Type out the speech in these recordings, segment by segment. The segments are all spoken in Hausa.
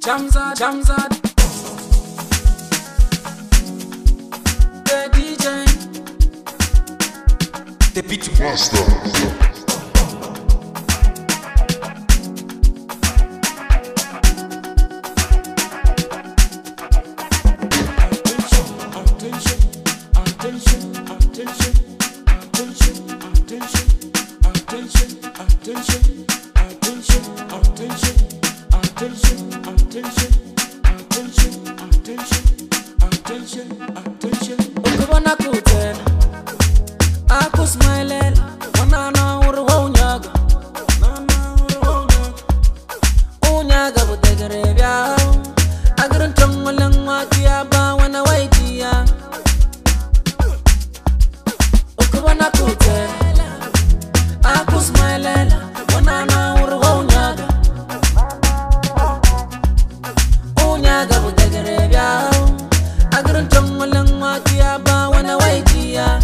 Jamzad, the DJ, the beat master. Ukubona kutela akusmaylela wanana urwonyaga unyaga butegerebya agruntamulangwa tiaba wana waitia ukubona kutela akusmaylela wanana urwonyaga unyaga butegerebya agruntamulangwa tiaba wana waitia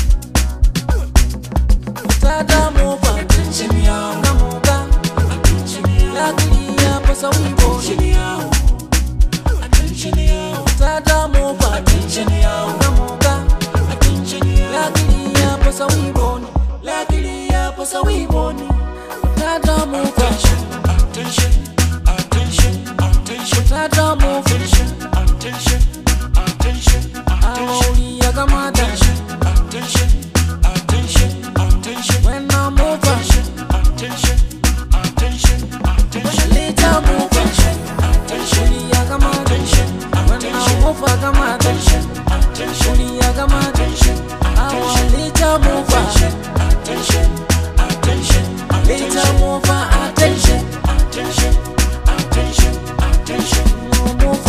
Tada mova attention yao namuga attention yao lagiya pasa wibo attention yao Tada mova attention yao namuga attention yao lagiya pasa wibo Tada mova attention Tada mova attention Auli yagama attention When I move attention Later move attention Yagama attention When I move attention Yagama attention I want later move attention Later move attention Move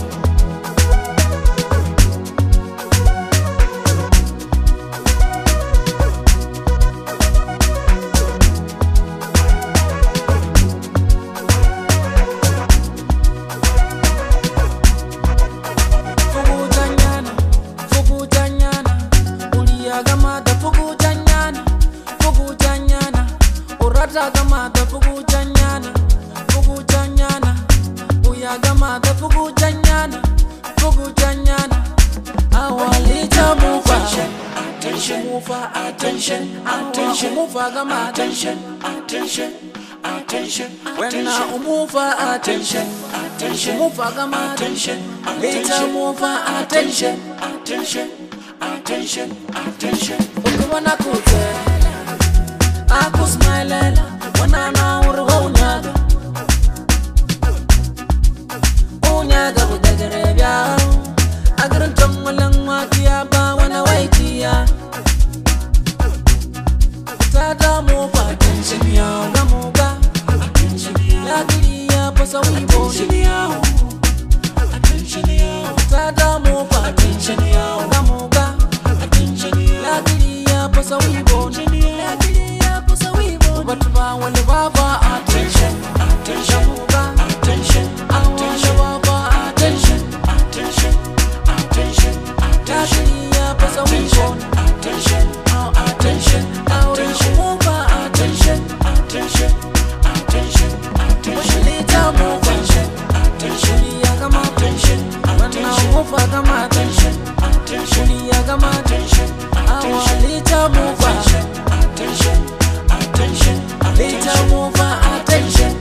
Gamada fugujanyana uyagamada fugujanyana awalita mufa attention mufa gama attention when I move attention mufa gama attention later move attention ukubona kutela akusmaylela wanana urwonyaga unyaga butegerebya agruntamulangwa tiaba wana waitia Tada mova attention yao namuga lagiya pasa wibo Tada mova attention yao namuga lagiya pasa wibo Batuba wale baba attention Jamuga I want the baba attention Lagiya pasa wibo Now attention Now move attention Later move attention Yagama attention When I move attention Yagama attention I want later move attention Later move attention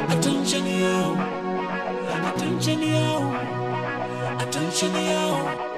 Attention, yo.